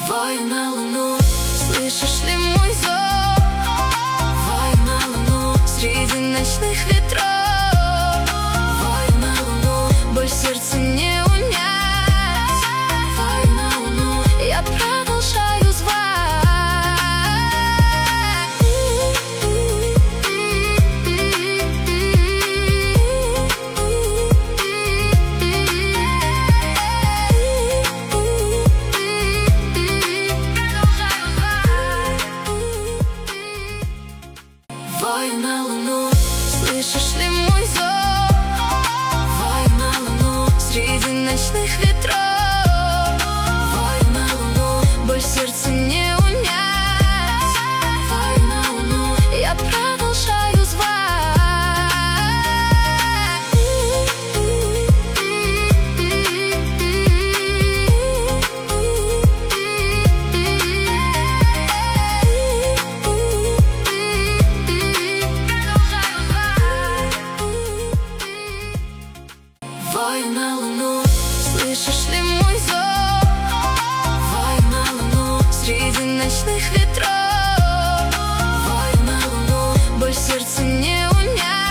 Вою на луну, слышишь ли мой зов? Вою на луну, среди ночных ветров. Вою на луну, боль сердца не унять. Вою на луну, я продолжаю звать. Вою на луну, слышишь ли мой зов? Вою на луну, среди ночных ветров. Вою на луну, боль сердца не унять. Вою на луну, я продолжаю звать. Вою на луну, слышишь ли мой зов? Вою на луну, среди ночных ветров.